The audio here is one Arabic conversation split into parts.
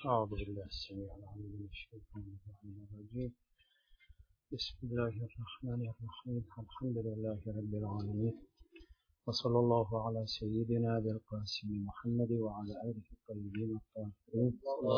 أعوذ بالله السميع العليم من الشيطان الرجيم. بسم الله الرحمن الرحيم. الحمد لله رب العالمين، وصلى الله على سيدنا أبي القاسم محمد وعلى آله الطيبين الطاهرين.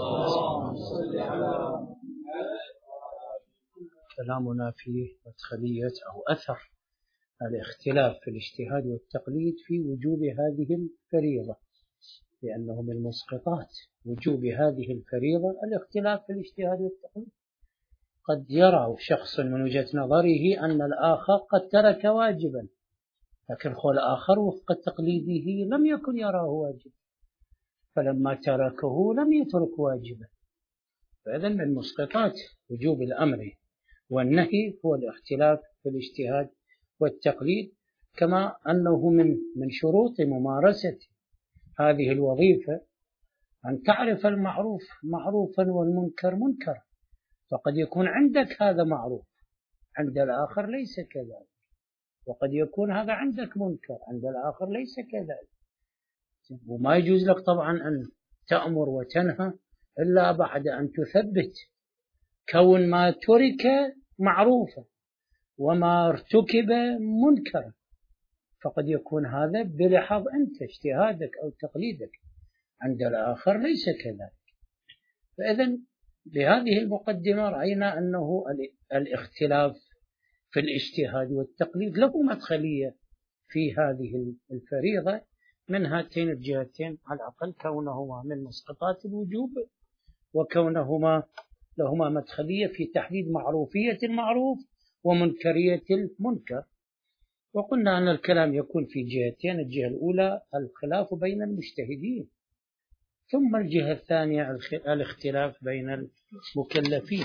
كلامنا في مدخلية أو أثر الاختلاف في الاجتهاد والتقليد في وجوب هذه الفريضة، لأنه من مسقطات وجوب هذه الفريضة الاختلاف في الاجتهاد والتقليد. قد يرى شخص من وجهة نظره أن الآخر قد ترك واجبا، لكن الآخر وفق تقليده لم يكن يراه واجبا، فلما تركه لم يترك واجبا. فإذن من مسقطات وجوب الأمر والنهي هو الاختلاف في الاجتهاد والتقليد، كما أنه من شروط ممارسة هذه الوظيفة أن تعرف المعروف معروفا والمنكر منكرا، فقد يكون عندك هذا معروف عند الآخر ليس كذلك، وقد يكون هذا عندك منكر عند الآخر ليس كذلك. وما يجوز لك طبعا أن تأمر وتنهى إلا بعد أن تثبت كون ما ترك معروفا وما ارتكب منكرا، فقد يكون هذا بلحظ أنت اجتهادك أو تقليدك، عند الآخر ليس كذلك. فإذن بهذه المقدمة رأينا أنه الاختلاف في الاجتهاد والتقليد له مدخلية في هذه الفريضة من هاتين الجهتين على الأقل، كونهما من مسقطات الوجوب وكونهما لهما مدخلية في تحديد معروفية المعروف ومنكرية المنكر. وقلنا أن الكلام يكون في جهتين: الجهة الأولى الخلاف بين المجتهدين، ثم الجهة الثانية الاختلاف بين المكلفين.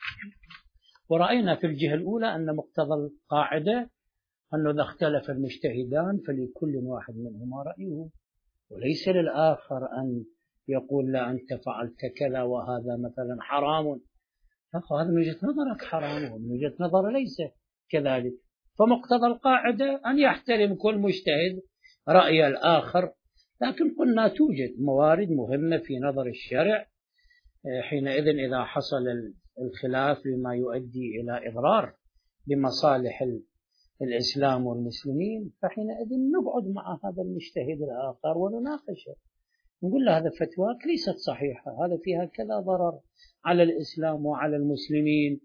ورأينا في الجهة الأولى أن مقتضى القاعدة أنه إذا اختلف المجتهدان فلكل واحد منهما رأيه، وليس للآخر أن يقول لا أنت فعلت كذا وهذا مثلا حرام، هذا من وجهة نظرك حرام ومن وجهة نظر ليس كذلك. فمقتضى القاعدة أن يحترم كل مجتهد رأي الآخر. لكن قلنا توجد موارد مهمة في نظر الشرع، حينئذ إذا حصل الخلاف بما يؤدي إلى إضرار بمصالح الإسلام والمسلمين، فحينئذ نقعد مع هذا المجتهد الآخر ونناقشه، نقول له هذا فتواك ليست صحيحة، هذا فيها كذا ضرر على الإسلام وعلى المسلمين،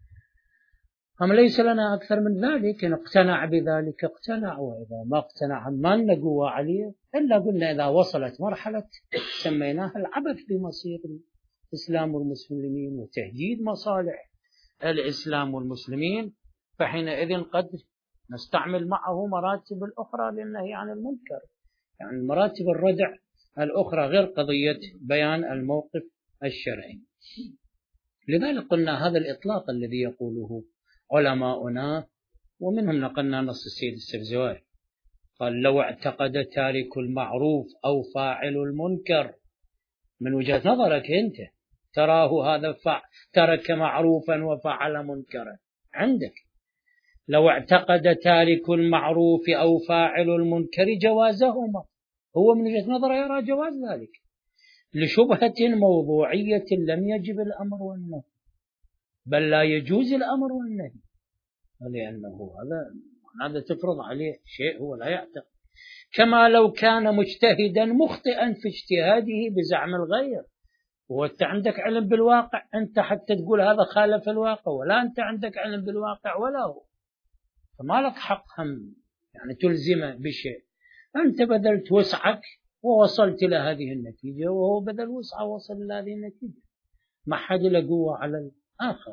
أم ليس لنا أكثر من ذلك. إن اقتنع بذلك اقتنع، وإذا ما اقتنع ما نقوى عليه. إلا قلنا إذا وصلت مرحلة سميناها العبث بمصير الإسلام والمسلمين وتهديد مصالح الإسلام والمسلمين، فحينئذ قد نستعمل معه مراتب الأخرى للنهي عن المنكر، يعني مراتب الردع الأخرى غير قضية بيان الموقف الشرعي. لذلك قلنا هذا الإطلاق الذي يقوله علماؤنا، ومنهم نقلنا نص السيد السبزواري، قال: لو اعتقد تارك المعروف أو فاعل المنكر، من وجهة نظرك أنت تراه هذا ترك معروفا وفعل منكرا عندك، لو اعتقد تارك المعروف أو فاعل المنكر جوازهما، هو من وجهة نظره يرى جواز ذلك لشبهة موضوعية لم يجب الأمر والنهي، بل لا يجوز الأمر والنهي، لأنه هذا تفرض عليه شيء هو لا يعتقد. كما لو كان مجتهدا مخطئا في اجتهاده بزعم الغير، وأنت عندك علم بالواقع، أنت حتى تقول هذا خالف الواقع، ولا أنت عندك علم بالواقع ولا هو، فما لك حق هم يعني تلزمه بشيء. أنت بذلت وسعك ووصلت إلى هذه النتيجة، وهو بذل وسعه ووصل إلى هذه النتيجة، ما حد له قوة على الآخر.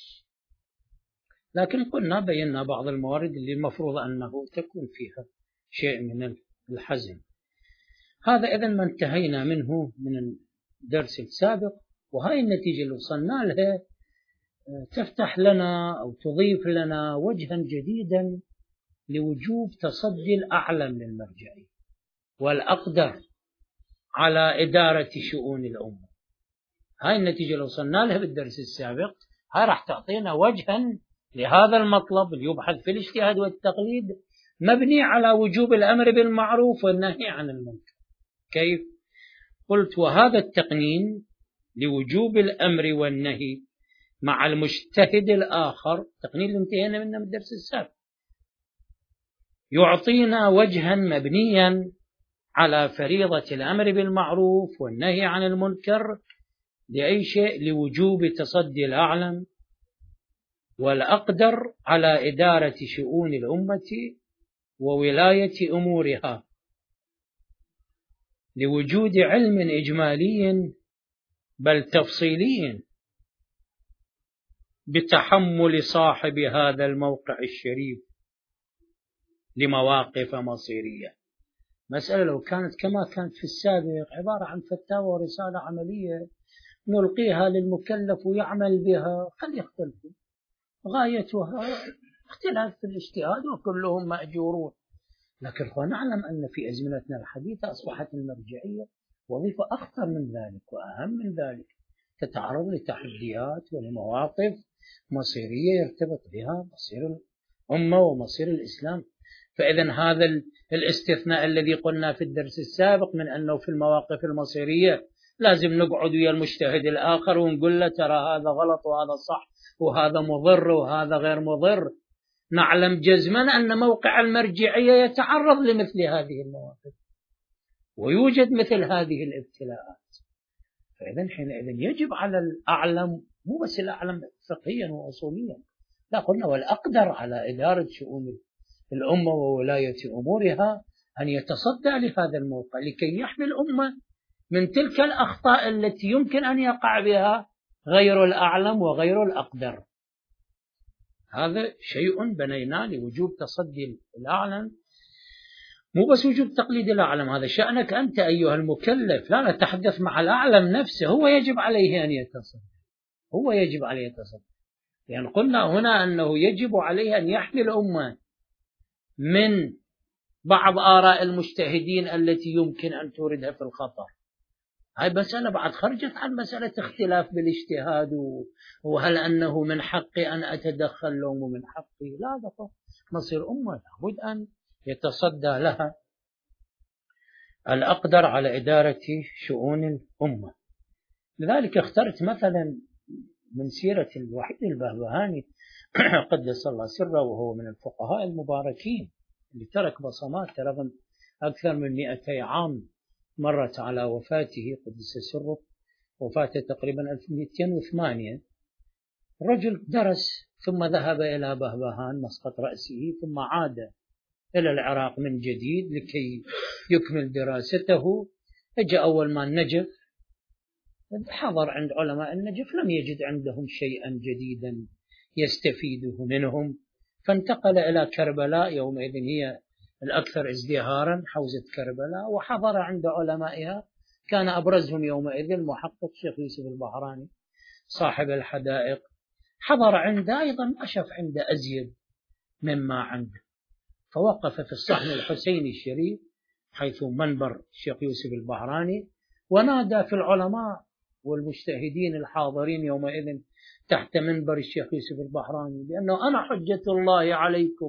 لكن قلنا بينا بعض الموارد اللي المفروض أنه تكون فيها شيء من الحزم. هذا إذن ما انتهينا منه من الدرس السابق، وهاي النتيجة اللي وصلنا لها تفتح لنا أو تضيف لنا وجها جديدا لوجوب تصدي الأعلم للمرجعية والأقدر على إدارة شؤون الأمة. هاي النتيجة اللي وصلنا لها بالدرس السابق، هاي راح تعطينا وجها لهذا المطلب اللي يبحث في الاجتهاد والتقليد، مبني على وجوب الأمر بالمعروف والنهي عن المنكر. كيف؟ قلت: وهذا التقنين لوجوب الأمر والنهي مع المجتهد الآخر، التقنين اللي انتهينا منه من الدرس السابق، يعطينا وجها مبنيا على فريضة الأمر بالمعروف والنهي عن المنكر لأي شيء، لوجوب تصدي الأعلم والأقدر على إدارة شؤون الأمة وولاية أمورها، لوجود علم إجمالي بل تفصيلي بتحمل صاحب هذا الموقع الشريف لمواقف مصيرية. مسألة لو كانت كما كانت في السابق عبارة عن فتاوى ورسالة عملية نلقيها للمكلف ويعمل بها، قد يختلف، غايتها اختلاف في الاجتهاد وكلهم مأجورون. لكن نعلم أن في أزمنتنا الحديثة أصبحت المرجعية وظيفة أخطر من ذلك وأهم من ذلك، تتعرض لتحديات ولمواقف مصيرية يرتبط بها مصير الأمة ومصير الإسلام. فإذا هذا الاستثناء الذي قلنا في الدرس السابق من أنه في المواقف المصيرية لازم نقعد ويا المجتهد الآخر ونقول له ترى هذا غلط وهذا صح وهذا مضر وهذا غير مضر، نعلم جزما أن موقع المرجعية يتعرض لمثل هذه المواقف ويوجد مثل هذه الابتلاءات. فإذا حينئذ يجب على الأعلم، مو بس الأعلم فقهيا وأصوليا، لا، قلنا والأقدر على إدارة شؤون الأمة وولاية أمورها، أن يتصدى لهذا الموقع لكي يحمي الأمة من تلك الأخطاء التي يمكن أن يقع بها غير الأعلم وغير الأقدر. هذا شيء بنيناه لوجوب تصدي الأعلم، مو بس وجوب تقليد الأعلم، هذا شأنك أنت أيها المكلف، لا نتحدث مع الأعلم نفسه، هو يجب عليه أن يتصدى، هو يجب عليه يتصدى. يعني قلنا هنا أنه يجب عليه أن يحمي الأمة من بعض آراء المجتهدين التي يمكن أن توردها في الخطر. هاي مسألة بعد خرجت عن مسألة اختلاف بالاجتهاد وهل أنه من حقي أن أتدخل لو مو من حقي، لا، ده مصير أمة لابد أن يتصدى لها الأقدر على إدارة شؤون الأمة. لذلك اخترت مثلا من سيرة الوحيد البهبهاني قدس الله سره، وهو من الفقهاء المباركين اللي ترك بصمات رغم أكثر من 200 عام مرت على وفاته قدس سره، وفاته تقريبا 1208. الرجل درس ثم ذهب إلى بهبهان مسقط رأسه ثم عاد إلى العراق من جديد لكي يكمل دراسته. أجى أول ما النجف حضر عند علماء النجف، لم يجد عندهم شيئا جديدا يستفيده منهم، فانتقل إلى كربلاء، يومئذ هي الأكثر ازدهارا حوزة كربلاء، وحضر عند علمائها، كان أبرزهم يومئذ المحقق شيخ يوسف البحراني صاحب الحدائق، حضر عنده أيضا ما شاف عنده أزيد مما عنده، فوقف في الصحن الحسيني الشريف حيث منبر الشيخ يوسف البحراني، ونادى في العلماء والمجتهدين الحاضرين يومئذ تحت منبر الشيخ يوسف البحراني بأنه أنا حجة الله عليكم.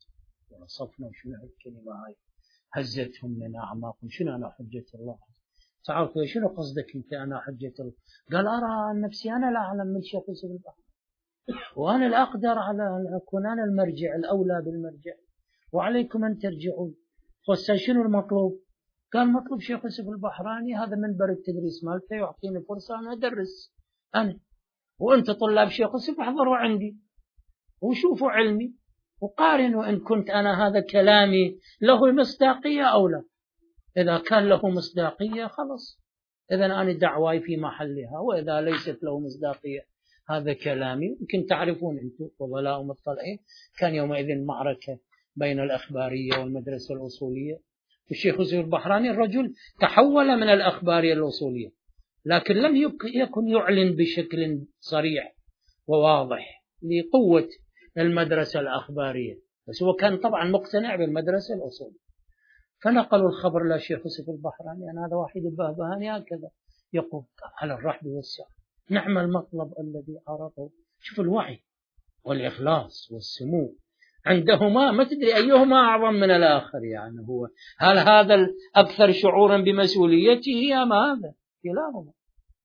ونصفنا شنو الكلمة هاي، هزتهم من أعماقهم، شنو أنا حجة الله؟ تعالوا شنو قصدك أنت أنا حجة الله؟ قال أرى نفسي أنا لا أعلم من الشيخ يوسف البحراني، وأنا الأقدر على أن أكون أنا المرجع الأولى بالمرجع، وعليكم أن ترجعون. خصوصا شنو المطلوب؟ قال مطلوب شيخ يوسف البحراني هذا منبر التدريس مالته يعطيني فرصة أن أدرس أنا، وأنت طلاب شيخ يوسف احضروا عندي وشوفوا علمي وقارنوا إن كنت أنا هذا كلامي له مصداقية أو لا. إذا كان له مصداقية خلص، إذا أنا دعواي في محلها، وإذا ليست له مصداقية هذا كلامي. يمكن تعرفون أنتم فضلاء ومطلعين كان يومئذ معركة بين الأخبارية والمدرسة الأصولية، والشيخ يوسف البحراني الرجل تحول من الأخبارية الأصولية، لكن لم يكن يعلن بشكل صريح وواضح لقوة المدرسة الأخبارية، بس هو كان طبعا مقتنع بالمدرسة الأصولية. فنقلوا الخبر للشيخ يوسف البحراني أن هذا وحيد البهبهاني هكذا يقول على الرحب والسعة، نعم المطلب الذي عرضه. شوف الوعي والإخلاص والسمو عندهما، ما تدري أيهما أعظم من الآخر. يعني هو هل هذا الأكثر شعورا بمسؤوليته أم هذا؟ كلاهما.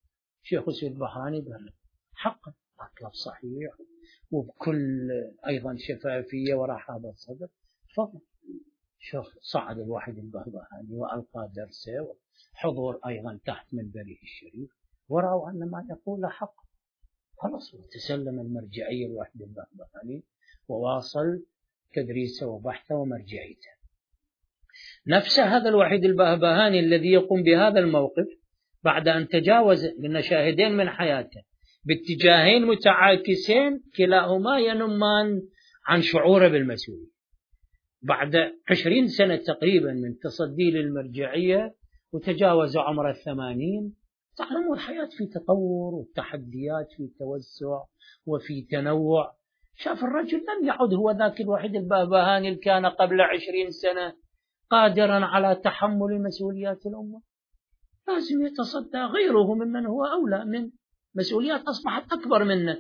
شيخ أسود البحراني قال حقا مطلب صحيح وبكل أيضا شفافية ورحابة صدر. تفضل. شوف صعد الواحد البهبهاني وألقى درسه وحضور أيضا تحت منبره الشريف ورأوا أن ما يقول حق. خلاص وتسلم المرجعية الواحد البهبهاني وواصل تدريسه وبحثه ومرجعيته. نفس هذا الوحيد البهبهاني الذي يقوم بهذا الموقف بعد أن تجاوز لنا شاهدين من حياته باتجاهين متعاكسين كلاهما ينمان عن شعوره بالمسؤولية، بعد 20 سنة تقريبا من تصدي للمرجعية وتجاوز عمر 80. تعلموا الحياة في تطور والتحديات في توسع وفي تنوع. شاف الرجل لم يعد هو ذاك الوحيد البهبهاني اللي كان قبل 20 سنة قادرا على تحمل مسؤوليات الأمة. لازم يتصدى غيره ممن هو أولى من مسؤوليات أصبحت أكبر منه.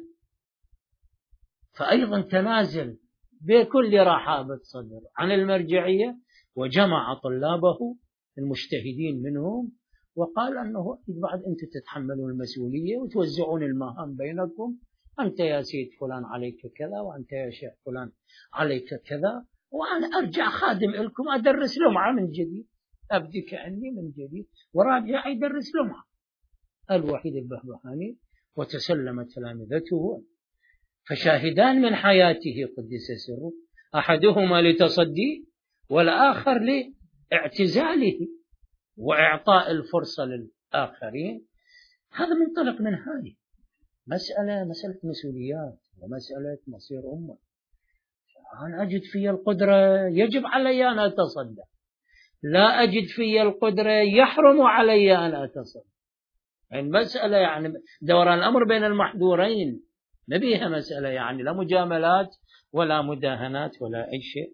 فأيضا تنازل بكل رحابة صدر عن المرجعية وجمع طلابه المجتهدين منهم وقال أنه بعد أنت تتحملون المسؤولية وتوزعون المهام بينكم، أنت يا سيد فلان عليك كذا وأنت يا شيخ فلان عليك كذا، وأنا أرجع خادم لكم أدرس لمعة من جديد، أبدي كأني من جديد وراجع يدرس لمعة. الوحيد البهبهاني وتسلم تلامذته. فشاهدان من حياته قدس سره، أحدهما لتصدي والآخر لاعتزاله وإعطاء الفرصة للآخرين. هذا منطلق من هذه مسألة مسؤوليات ومسألة مصير أمة. أنا أجد في القدرة يجب علي أن أتصدى، لا أجد في القدرة يحرم علي أن أتصدى. المسألة يعني دوران الأمر بين المحظورين، نبيها مسألة يعني لا مجاملات ولا مداهنات ولا أي شيء.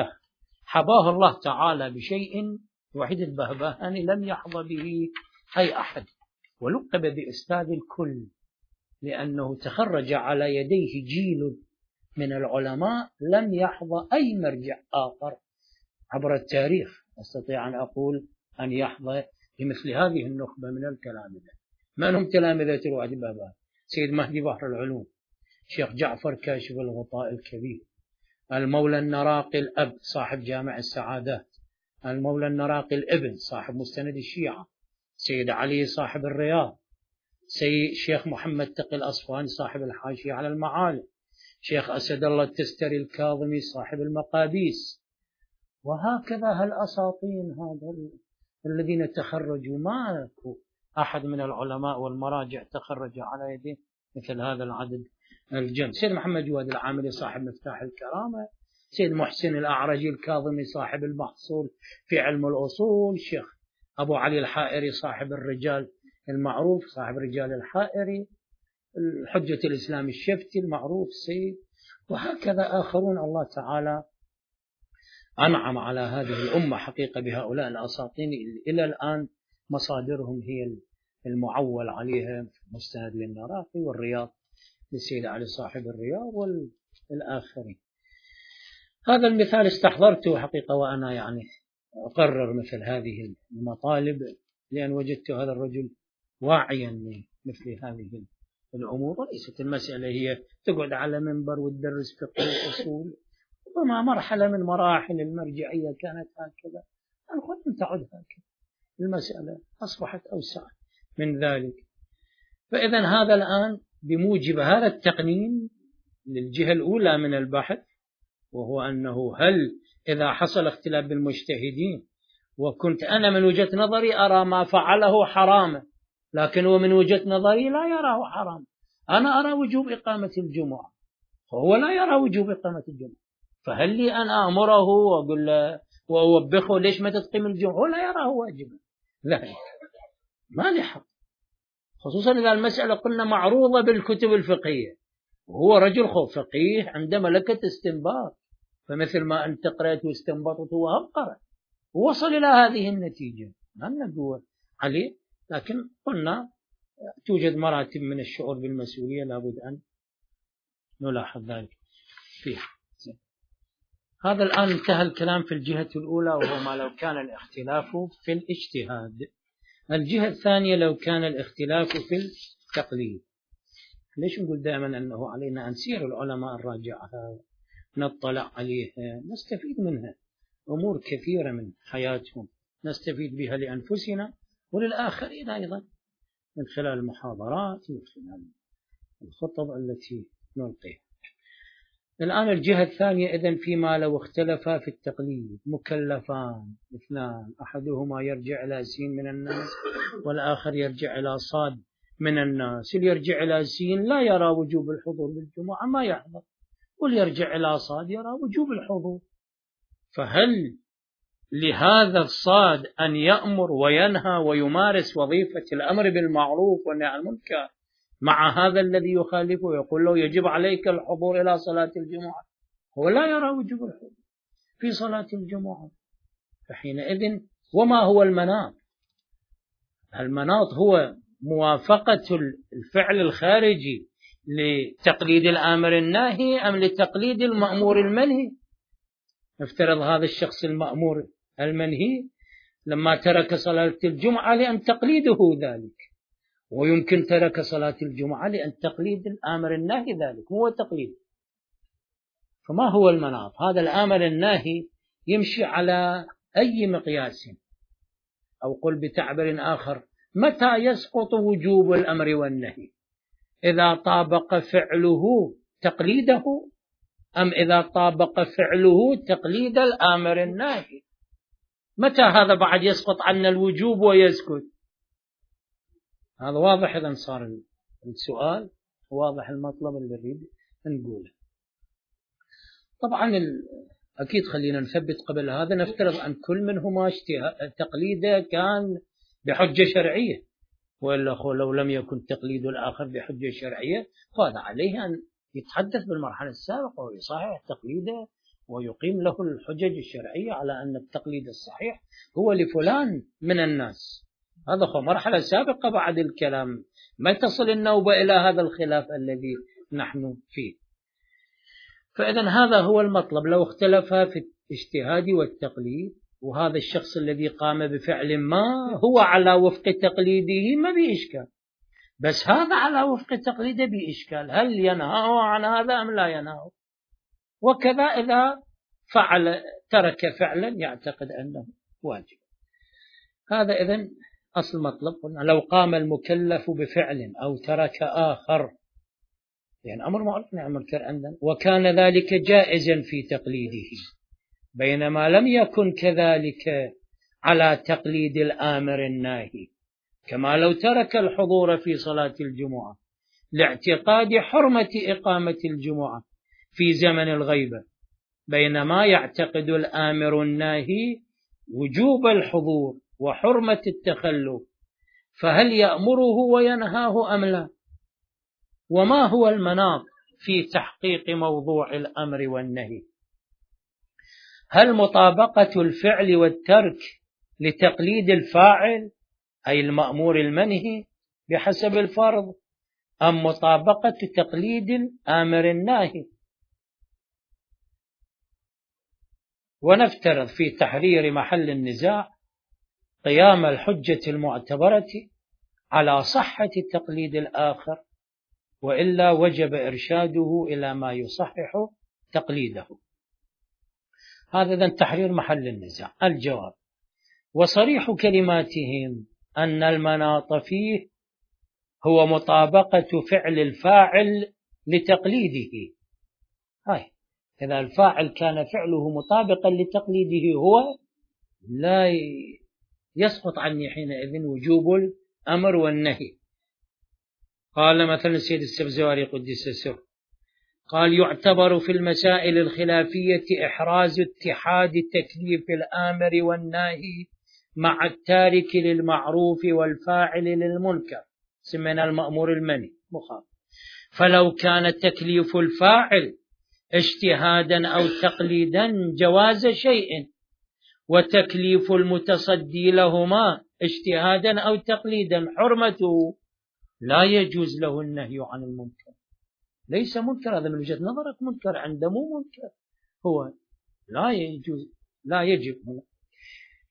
حباه الله تعالى بشيء وحيد البهبهاني لم يحظى به أي أحد، ولقب بأستاذ الكل لأنه تخرج على يديه جيل من العلماء لم يحظى أي مرجع آخر عبر التاريخ أستطيع أن أقول أن يحظى بمثل هذه النخبة من التلامذة. من هم تلامذة الوحيد البهبهاني؟ سيد مهدي بحر العلوم، شيخ جعفر كاشف الغطاء الكبير، المولى النراقي الأب صاحب جامع السعادات، المولى النراقي الابن صاحب مستند الشيعة، سيد علي صاحب الرياض، سيد شيخ محمد تقي الأصفهاني صاحب الحاشية على المعالم، شيخ أسد الله التستري الكاظمي صاحب المقابيس. وهكذا هالأساطين هذا الذين تخرجوا ما أحد من العلماء والمراجع تخرج على يديه مثل هذا العدد الجم. سيد محمد جواد العاملي صاحب مفتاح الكرامة، سيد محسن الأعرجي الكاظمي صاحب المحصول في علم الأصول، شيخ أبو علي الحائري صاحب الرجال المعروف صاحب رجال الحائري، الحجة الإسلام الشفتي المعروف سيد، وهكذا آخرون. الله تعالى أنعم على هذه الأمة حقيقة بهؤلاء الأساطين إلى الآن مصادرهم هي المعول عليها مستند للنراقي والرياض للسيد علي صاحب الرياض والآخرين. هذا المثال استحضرته حقيقة وأنا يعني أقرر مثل هذه المطالب، لأن وجدت هذا الرجل واعيا مثل هذه الأمور، وليست المسألة هي تقعد على منبر وتدرس فقه الأصول، وما مرحلة من مراحل المرجعية كانت هكذا، لم تعد هكذا، المسألة أصبحت أوسع من ذلك. فإذا هذا الآن بموجب هذا التقنين للجهة الأولى من البحث، وهو أنه هل إذا حصل اختلاف بالمجتهدين وكنت أنا من وجهة نظري أرى ما فعله حراما، لكن هو من وجهة نظري لا يراه حرام، أنا أرى وجوب إقامة الجمعة وهو لا يرى وجوب إقامة الجمعة، فهل لي أن أأمره وأقول له وأوبخه ليش ما تقيم الجمعة؟ هو لا يراه واجبا، لا ما لي حق، خصوصا إذا المسألة قلنا معروضة بالكتب الفقهية وهو رجل فقيه عنده ملكة استنباط، فمثل ما أنت قرأت واستنبطت وهو قرأ ووصل إلى هذه النتيجة، ما نقول عليه، لكن قلنا توجد مراتب من الشعور بالمسؤولية لابد أن نلاحظ ذلك فيها. هذا الآن انتهى الكلام في الجهة الأولى وهو ما لو كان الاختلاف في الاجتهاد. الجهة الثانية لو كان الاختلاف في التقليد. ليش نقول دائما أنه علينا أن نسير العلماء نراجعها، نطلع عليها، نستفيد منها أمور كثيرة من حياتهم، نستفيد بها لأنفسنا وللآخرين أيضا، من خلال المحاضرات، من خلال الخطب التي نلقيها. الآن الجهة الثانية، إذن فيما لو اختلفا في التقليد مكلفان اثنان، أحدهما يرجع إلى سين من الناس والآخر يرجع إلى صاد من الناس. اللي يرجع إلى سين لا يرى وجوب الحضور بالجمعة، ما يحضر، واللي يرجع إلى صاد يرى وجوب الحضور. فهل لهذا الصاد أن يأمر وينهى ويمارس وظيفة الأمر بالمعروف والنهي عن المنكر مع هذا الذي يخالفه ويقول له يجب عليك الحضور إلى صلاة الجمعة؟ هو لا يرى وجوب الحضور في صلاة الجمعة. فحينئذ وما هو المناط؟ المناط هو موافقة الفعل الخارجي لتقليد الآمر الناهي أم لتقليد المأمور المنهي؟ نفترض هذا الشخص المأمور المنهي لما ترك صلاة الجمعة لأن تقليده ذلك، ويمكن ترك صلاة الجمعة لأن تقليد الآمر الناهي ذلك هو تقليد. فما هو المناط؟ هذا الآمر الناهي يمشي على أي مقياس؟ أو قل بتعبير آخر، متى يسقط وجوب الأمر والنهي؟ إذا طابق فعله تقليده أم إذا طابق فعله تقليد الآمر الناهي؟ متى هذا بعد يسقط عنا الوجوب ويسكت؟ هذا واضح. إذا صار السؤال واضح، المطلب اللي نريد نقوله. طبعا أكيد خلينا نثبت قبل هذا، نفترض أن كل منهما تقليده كان بحجة شرعية، وإلا لو لم يكن تقليد الآخر بحجة شرعية فهذا عليه أن يتحدث بالمرحلة السابقة ويصحح تقليده ويقيم له الحجج الشرعية على أن التقليد الصحيح هو لفلان من الناس. هذا هو مرحلة سابقة بعد الكلام، ما تصل النوبة إلى هذا الخلاف الذي نحن فيه. فإذن هذا هو المطلب. لو اختلف في الاجتهاد والتقليد، وهذا الشخص الذي قام بفعل ما هو على وفق تقليده ما بإشكال، بس هذا على وفق تقليده بإشكال، هل ينهاه عن هذا أم لا ينهاه؟ وكذا إذا ترك فعلا يعتقد أنه واجب. هذا إذن أصل مطلب. لو قام المكلف بفعل أو ترك آخر، يعني أمر معروف نهي عن المنكر عندنا، وكان ذلك جائزا في تقليده، بينما لم يكن كذلك على تقليد الآمر الناهي، كما لو ترك الحضور في صلاة الجمعة لاعتقاد حرمة إقامة الجمعة في زمن الغيبة، بينما يعتقد الآمر الناهي وجوب الحضور وحرمة التخلف، فهل يأمره وينهاه أم لا؟ وما هو المناط في تحقيق موضوع الأمر والنهي؟ هل مطابقة الفعل والترك لتقليد الفاعل أي المأمور المنهي بحسب الفرض، أم مطابقة تقليد الآمر الناهي؟ ونفترض في تحرير محل النزاع قيام الحجة المعتبرة على صحة تقليد الآخر، وإلا وجب إرشاده إلى ما يصحح تقليده. هذا إذن تحرير محل النزاع. الجواب: وصريح كلماتهم أن المناط فيه هو مطابقة فعل الفاعل لتقليده. إذا الفاعل كان فعله مطابقا لتقليده هو لا يسقط عني حينئذ وجوب الأمر والنهي. قال مثلا السيد السبزواري قدس سره، قال: يعتبر في المسائل الخلافية إحراز اتحاد تكليف الآمر والناهي مع التارك للمعروف والفاعل للمنكر، سمينا المأمور المنهي مخالف. فلو كان تكليف الفاعل اجتهادا أو تقليدا جواز شيء، وتكليف المتصدي لهما اجتهادا أو تقليدا حرمته، لا يجوز له النهي عن المنكر. ليس منكر، هذا من وجهة نظرك منكر، عنده مو منكر، هو لا يجوز، لا يجب هنا.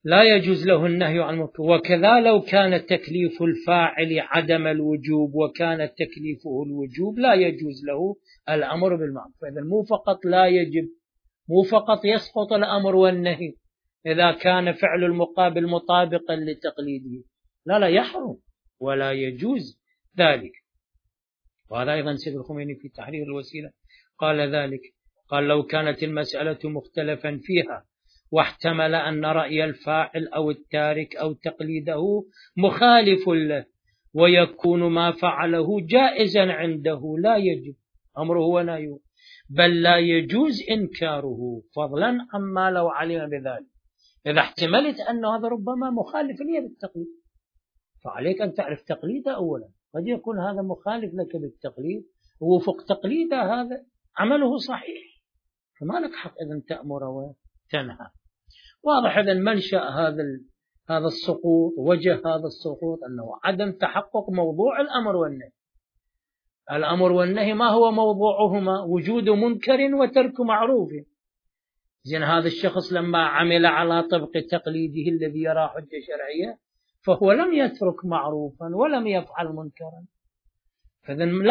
لا يجوز له النهي عن المنكر. وكذا لو كان تكليف الفاعل عدم الوجوب وكان تكليفه الوجوب لا يجوز له الأمر بالمعروف. إذن مو فقط لا يجب، مو فقط يسقط الأمر والنهي إذا كان فعل المقابل مطابقا لتقليده، لا يحرم ولا يجوز ذلك. وهذا أيضا سيد الخميني في تحرير الوسيلة قال ذلك، قال لو كانت المسألة مختلفا فيها واحتمل أن رأي الفاعل أو التارك أو تقليده مخالف له ويكون ما فعله جائزا عنده لا يجب أمره ونهيه، بل لا يجوز إنكاره فضلا عما لو علم بذلك. إذا احتملت أن هذا ربما مخالف لي بالتقليد فعليك أن تعرف تقليده أولا، قد يكون هذا مخالف لك بالتقليد ووفق تقليده هذا عمله صحيح، فما لك حق إذن تأمر وتنهى. واضح إذن منشأ هذا السقوط، وجه هذا السقوط أنه عدم تحقق موضوع الأمر والنهي. الأمر والنهي ما هو موضوعهما؟ وجود منكر وترك معروف. زين هذا الشخص لما عمل على طبق تقليده الذي يرى حجة شرعية فهو لم يترك معروفا ولم يفعل منكرا، فإذن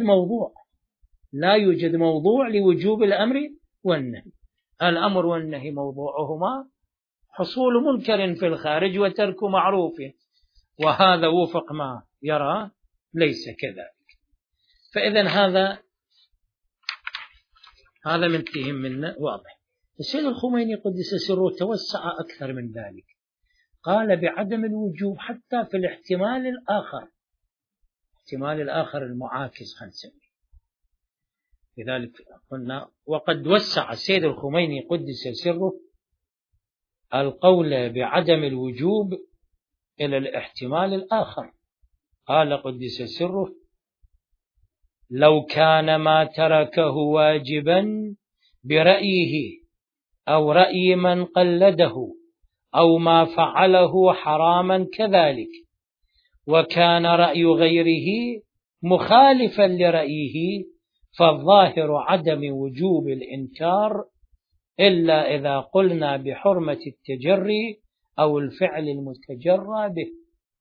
لا يوجد موضوع لوجوب الأمر والنهي. الأمر والنهي موضوعهما حصول منكر في الخارج وترك معروف، وهذا وفق ما يرى ليس كذلك. فإذن هذا منتهم منه واضح. السيد الخميني قدس سره توسع أكثر من ذلك، قال بعدم الوجوب حتى في الاحتمال الآخر المعاكس خنسمي. لذلك قلنا وقد وسع السيد الخميني قدس سره القول بعدم الوجوب إلى الاحتمال الآخر. قال قدس سره: لو كان ما تركه واجبا برأيه أو رأي من قلده أو ما فعله حراما كذلك، وكان رأي غيره مخالفا لرأيه، فالظاهر عدم وجوب الإنكار إلا إذا قلنا بحرمة التجري أو الفعل المتجرى به.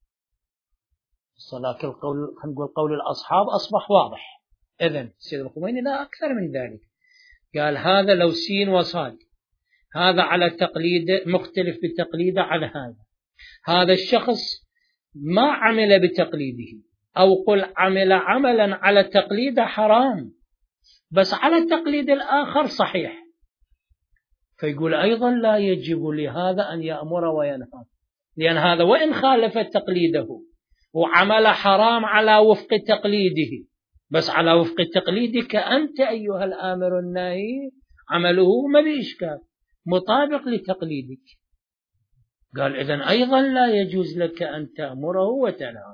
صلاة قول الأصحاب أصبح واضح. إذن سيد الخميني لا أكثر من ذلك، قال هذا لو سين وصاد، هذا على تقليد مختلف بتقليده عن هذا الشخص ما عمل بتقليده، أو قل عمل عملا على تقليده حرام بس على التقليد الآخر صحيح، فيقول أيضا لا يجب لهذا أن يأمر وينهى، لأن هذا وإن خالف تقليده وعمل حرام على وفق تقليده بس على وفق تقليدك أنت أيها الآمر الناهي عمله ما بإشكال مطابق لتقليدك. قال إذن أيضا لا يجوز لك أن تأمره وتنهى.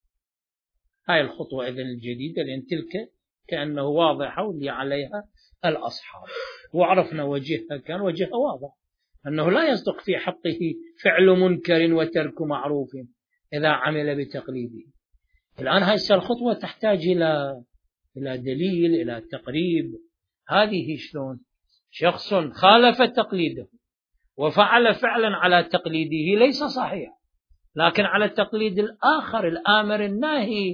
هاي الخطوة إذن الجديدة، لأن تلك كأنه واضحة واللي عليها الأصحاب، وعرفنا وجهها كان وجهها واضح أنه لا يصدق في حقه فعل منكر وترك معروف إذا عمل بتقليده. الآن هاي الخطوة تحتاج إلى دليل، إلى تقريب. هذه شلون؟ شخص خالف تقليده وفعل فعلا على تقليده ليس صحيح، لكن على التقليد الآخر الآمر الناهي،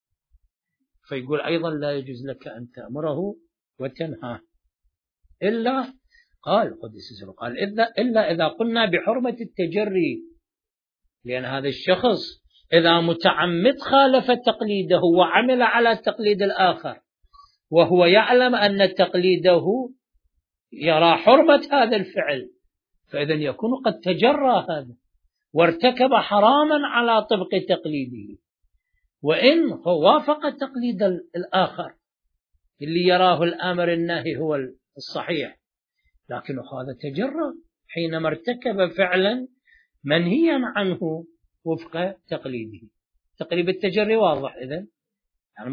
فيقول أيضا لا يجوز لك أن تأمره وتنهاه إلا قال قدس سره قال إلا إذا قلنا بحرمة التجري، لأن هذا الشخص إذا متعمد خالف تقليده وعمل على التقليد الآخر وهو يعلم أن تقليده يرى حرمة هذا الفعل، فإذن يكون قد تجرى هذا وارتكب حراما على طبق تقليده، وإن وافق التقليد الآخر اللي يراه الآمر الناهي هو الصحيح، لكنه هذا تجرى حينما ارتكب فعلا منهيا عنه وفق تقليده. تقريب التجري واضح إذن، يعني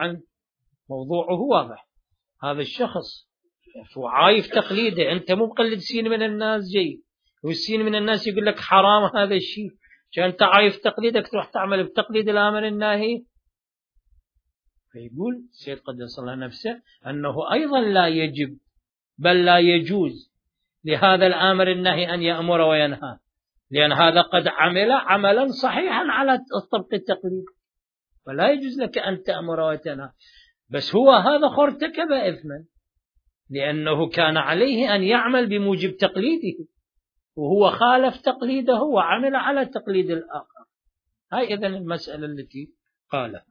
موضوعه واضح. هذا الشخص عايف تقليده، أنت مو مقلد سين من الناس جيد، والسين من الناس يقول لك حرام هذا الشيء، عشان أنت عايف تقليدك تروح تعمل بتقليد الآمر الناهي. فيقول سيد قدس الله نفسه أنه أيضا لا يجب بل لا يجوز لهذا الآمر الناهي أن يأمر وينهى، لأن هذا قد عمل عملا صحيحا على طبق التقليد، فلا يجوز لك أن تأمر وتنهى. بس هو هذا ارتكب إثما، لأنه كان عليه أن يعمل بموجب تقليده، وهو خالف تقليده وعمل على تقليد الآخر. هاي إذن المسألة التي قالها.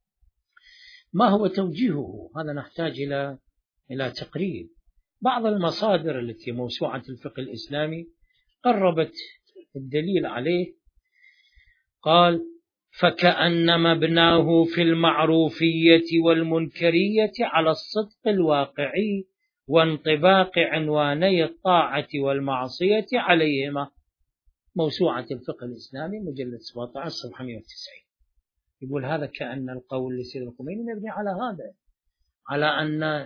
ما هو توجيهه؟ هذا نحتاج إلى تقريب. بعض المصادر التي موسوعة الفقه الإسلامي قربت الدليل عليه. قال: فكأن مبناه في المعروفية والمنكرية على الصدق الواقعي وانطباق عنواني الطاعة والمعصية عليهما. موسوعة الفقه الإسلامي مجلد 17 صفحة 190. يقول هذا كأن القول لسيد الخميني مبني على هذا، على أن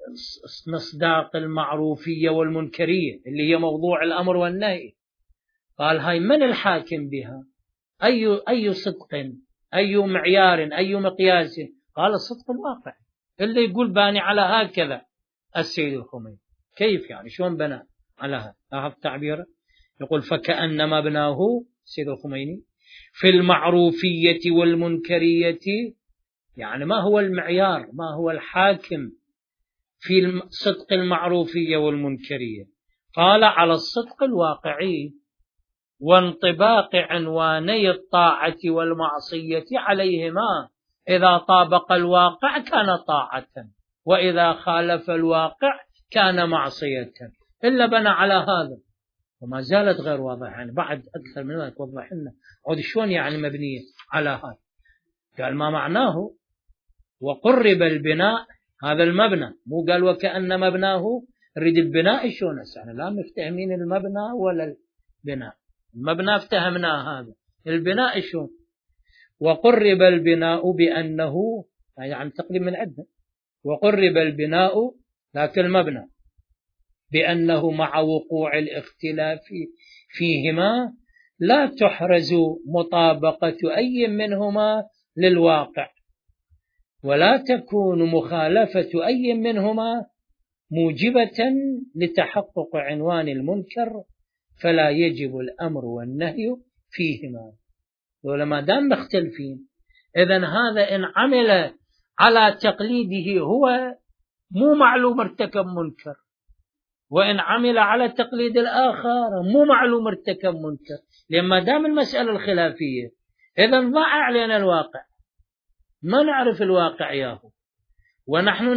مصداق المعروفية والمنكرية اللي هي موضوع الأمر والنهي. قال هاي من الحاكم بها؟ أي صدق، أي معيار، أي مقياس؟ قال الصدق الواقع اللي يقول باني على هكذا السيد الخميني. كيف يعني؟ شلون بنى على هذا؟ لاحظ تعبيره، يقول فكأن مبناه السيد الخميني في المعروفية والمنكرية، يعني ما هو المعيار، ما هو الحاكم في صدق المعروفية والمنكرية؟ قال على الصدق الواقعي وانطباق عنواني الطاعة والمعصية عليهما. إذا طابق الواقع كان طاعة، وإذا خالف الواقع كان معصية. إلا بنى على هذا، وما زالت غير واضحة، يعني بعد أكثر من ذلك وضح لنا عود شلون يعني مبنية على هذا. قال ما معناه وقرب البناء، هذا المبنى، مو قال وكأن مبناه، نريد البناء شلون يعني لا مفتهمين المبنى ولا البناء. المبنى افتهمناه، هذا البناء شلون؟ وقرب البناء بأنه، يعني تقريب من عندنا، وقرب البناء لكن المبنى بأنه مع وقوع الاختلاف فيهما لا تحرز مطابقة أي منهما للواقع، ولا تكون مخالفة أي منهما موجبة لتحقق عنوان المنكر، فلا يجب الأمر والنهي فيهما. ولما دام مختلفين، إذن هذا إن عمل على تقليده هو مو معلوم ارتكب منكر، وإن عمل على تقليد الآخر مو معلوم ارتكب منكر. لما دام المسألة الخلافية، إذن ضاع علينا الواقع، ما نعرف الواقع ياهو، ونحن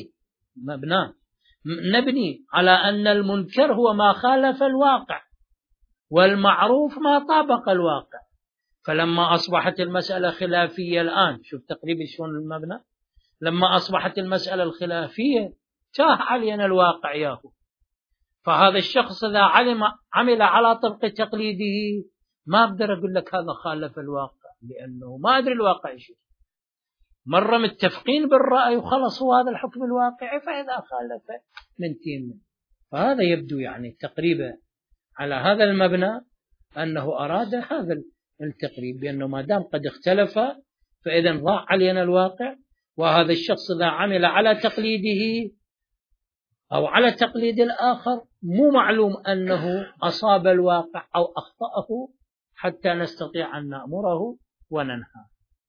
نبني على أن المنكر هو ما خالف الواقع، والمعروف ما طابق الواقع. فلما أصبحت المسألة خلافية الآن، شوف تقريبا شلون المبنى، لما أصبحت المسألة الخلافية تاه علينا الواقع ياهو. فهذا الشخص إذا عمل على طبق تقليده، ما أقدر أقول لك هذا خالف الواقع، لأنه ما أدري الواقع شو. مرة متفقين بالرأي وخلصوا هذا الحكم الواقعي، فإذا خالف من تيم. فهذا يبدو يعني تقريبا على هذا المبنى أنه أراد هذا التقريب، بأنه ما دام قد اختلف فإذا ضاع علينا الواقع، وهذا الشخص إذا عمل على تقليده أو على تقليد الآخر مو معلوم أنه أصاب الواقع أو أخطأه حتى نستطيع أن نأمره وننهى.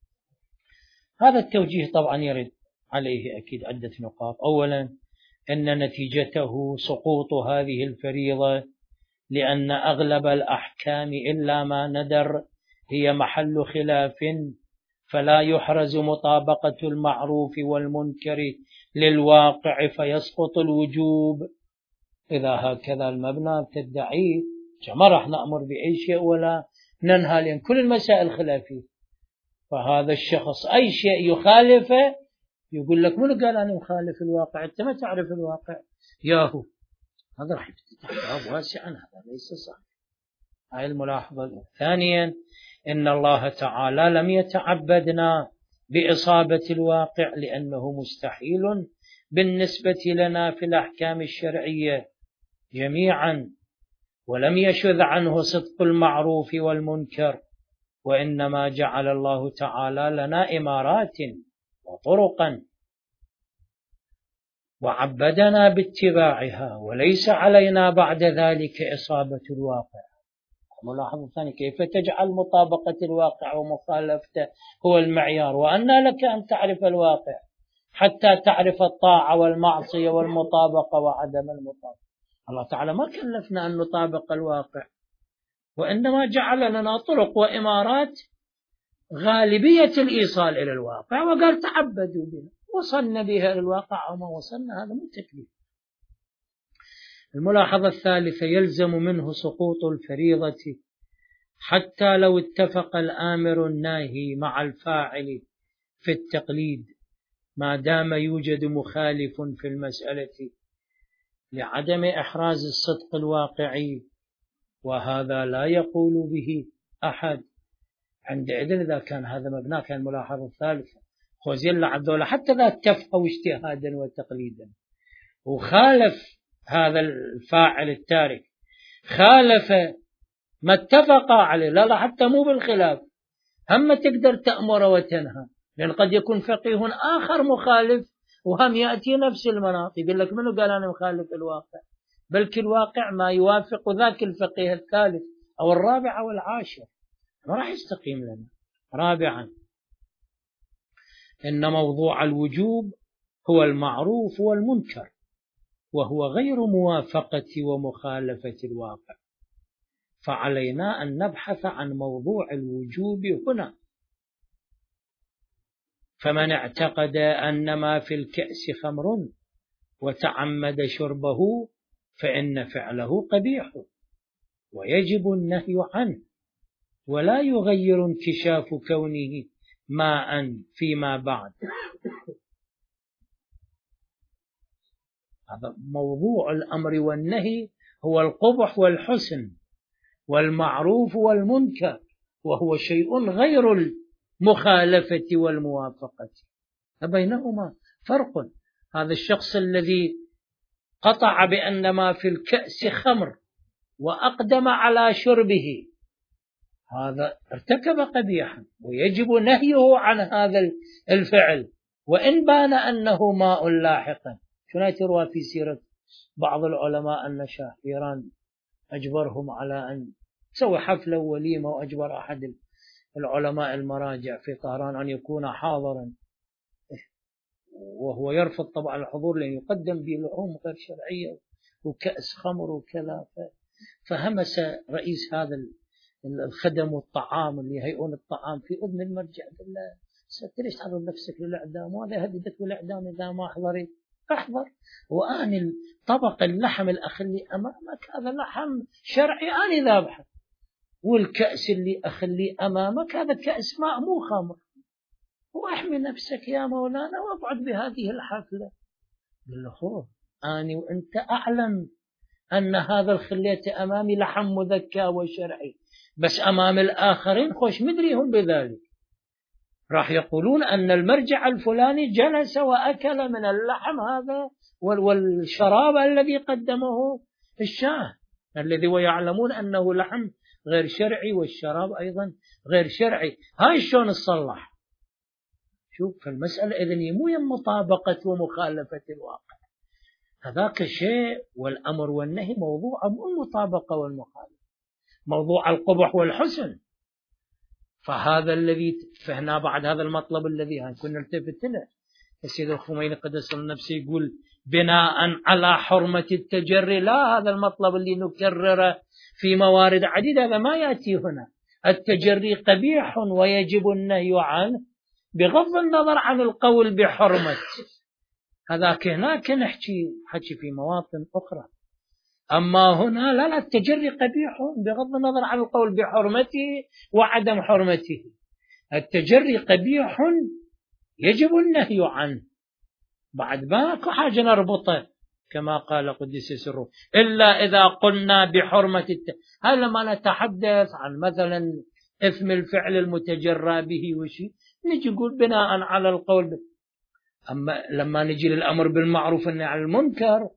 هذا التوجيه طبعا يرد عليه أكيد عدة نقاط. أولا أن نتيجته سقوط هذه الفريضة، لأن أغلب الأحكام إلا ما ندر هي محل خلاف، فلا يحرز مطابقة المعروف والمنكر للواقع فيسقط الوجوب. إذا هكذا المبنى تدعيه ما راح نأمر بأي شيء ولا ننهى، لأن كل المسائل خلافية. فهذا الشخص أي شيء يخالفه يقول لك من قال أنا مخالف الواقع؟ أنت ما تعرف الواقع ياهو. هذا راح يفتح باب واسعا، هذا ليس صحيح. هاي الملاحظة. ثانيا إن الله تعالى لم يتعبدنا بإصابة الواقع، لأنه مستحيل بالنسبة لنا في الأحكام الشرعية جميعا، ولم يشذ عنه صدق المعروف والمنكر، وإنما جعل الله تعالى لنا إمارات وطرقا وعبدنا باتباعها، وليس علينا بعد ذلك إصابة الواقع. الملاحظة الثانية: كيف تجعل مطابقة الواقع ومخالفته هو المعيار؟ وأنى لك أن تعرف الواقع حتى تعرف الطاعة والمعصية والمطابقة وعدم المطابقة. الله تعالى ما كلفنا أن نطابق الواقع، وإنما جعل لنا طرق وإمارات غالبية الإيصال إلى الواقع، وقال تعبدوا بها. وصلنا بها إلى الواقع أو ما وصلنا، هذا مو تكليف. الملاحظة الثالثة: يلزم منه سقوط الفريضة حتى لو اتفق الآمر الناهي مع الفاعل في التقليد، ما دام يوجد مخالف في المسألة لعدم إحراز الصدق الواقعي، وهذا لا يقول به أحد. عندئذ إذا كان هذا مبناه، كان الملاحظة الثالثة خوزيلا عبدالله حتى لا اتفقوا اجتهادا وتقليدا، وخالف هذا الفاعل التارك، خالف ما اتفق عليه، لا حتى مو بالخلاف، هم تقدر تأمر وتنهى، لأن قد يكون فقيه آخر مخالف وهم يأتي نفس المناط، يقول لك منو قال أنا مخالف الواقع؟ بلكي الواقع ما يوافق ذاك الفقيه الثالث أو الرابع أو العاشر، ما راح يستقيم لنا. رابعا: إن موضوع الوجوب هو المعروف والمنكر، وهو غير موافقة ومخالفة الواقع، فعلينا أن نبحث عن موضوع الوجوب هنا. فمن اعتقد أن ما في الكأس خمر وتعمد شربه فإن فعله قبيح ويجب النهي عنه، ولا يغير انكشاف كونه ماء فيما بعد. هذا موضوع الأمر والنهي، هو القبح والحسن والمعروف والمنكر، وهو شيء غير المخالفة والموافقة، فبينهما فرق. هذا الشخص الذي قطع بأن ما في الكأس خمر وأقدم على شربه، هذا ارتكب قبيحا ويجب نهيه عن هذا الفعل، وإن بان أنه ماء لاحقا. شنو تروى في سيرة بعض العلماء أن شاه إيران أجبرهم على أن تسوي حفلة وليمة، وأجبر أحد العلماء المراجع في طهران أن يكون حاضرا، وهو يرفض طبعا الحضور لأن يقدم به لحوم غير شرعية وكأس خمر وكذا. فهمس رئيس هذا الخدم والطعام اللي يهيئون الطعام في أذن المرجع: بالله ليش تعرض نفسك للإعدام؟ وهذا هددك بالإعدام إذا ما حضرت. احضر، وآن طبق اللحم الأخ اللي أمامك هذا لحم شرعي أنا ذابحه، والكأس اللي أخلي أمامك هذا كأس ماء مو خمر، واحمي نفسك يا مولانا واقعد بهذه الحفلة. قال له: خوف، أنا وأنت أعلم أن هذا الخليت أمامي لحم مذكى وشرعي، بس أمام الآخرين خوش مدريهم بذلك، راح يقولون أن المرجع الفلاني جلس وأكل من اللحم هذا والشراب الذي قدمه الشاه، الذي ويعلمون أنه لحم غير شرعي والشراب أيضا غير شرعي. هاي شلون تصلح؟ شوف، فالمسألة إذن مو مطابقة ومخالفة الواقع، هذاك شيء، والأمر والنهي موضوع مو المطابقة والمخالفة، موضوع القبح والحسن. فهذا الذي فهنا بعد هذا المطلب الذي كنا نلتفت له، السيد الخميني قدس النفس يقول بناء على حرمة التجري، لا، هذا المطلب اللي نكرره في موارد عديدة هذا ما يأتي هنا. التجري قبيح ويجب النهي عنه بغض النظر عن القول بحرمة، هذاك هناك نحكي في مواطن أخرى. أما هنا لا، التجري قبيح بغض النظر عن القول بحرمته وعدم حرمته. التجري قبيح يجب النهي عنه، بعد ماكو حاجة نربطه كما قال قدس سره، إلا إذا قلنا بحرمة هل لما نتحدث عن مثلا إثم الفعل المتجرى به وشي نجي نقول بناء على القول أما لما نجي للأمر بالمعروف والنهي عن المنكر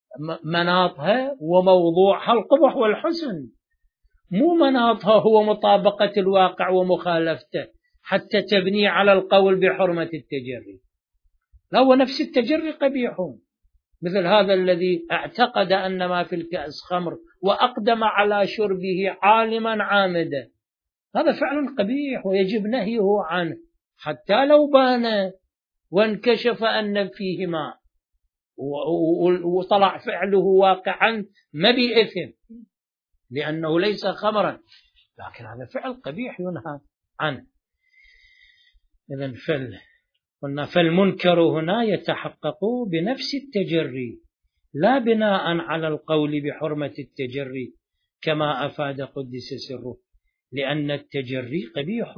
مناطها وموضوعها القبح والحسن، مو مناطها هو مطابقة الواقع ومخالفته حتى تبني على القول بحرمة التجري. لا، هو نفس التجري قبيح، مثل هذا الذي اعتقد أن ما في الكأس خمر وأقدم على شربه عالما عامدا، هذا فعل قبيح ويجب نهيه عنه حتى لو بان وانكشف أن فيه ماء وطلع فعله واقعا ما بإثم لأنه ليس خمرا، لكن هذا فعل قبيح ينهى عنه. إذن قلنا فالمنكر هنا يتحقق بنفس التجري لا بناء على القول بحرمة التجري كما أفاد قدس سره، لأن التجري قبيح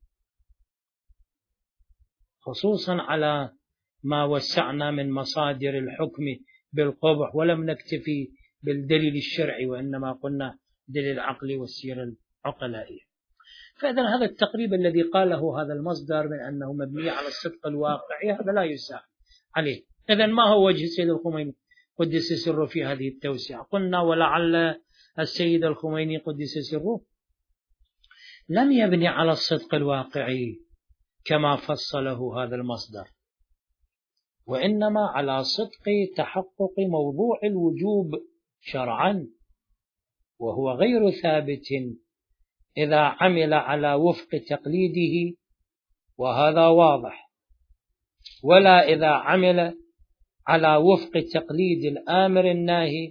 خصوصا على ما وسعنا من مصادر الحكم بالقبح، ولم نكتفي بالدليل الشرعي وإنما قلنا دليل العقل والسيرة العقلائية. فإذا هذا التقريب الذي قاله هذا المصدر من أنه مبني على الصدق الواقعي هذا لا يساعد عليه. إذن ما هو وجه السيد الخميني قدس سره في هذه التوسعة؟ قلنا ولعل السيد الخميني قدس سره لم يبني على الصدق الواقعي كما فصله هذا المصدر، وإنما على صدق تحقق موضوع الوجوب شرعا، وهو غير ثابت إذا عمل على وفق تقليده، وهذا واضح، ولا إذا عمل على وفق تقليد الآمر الناهي،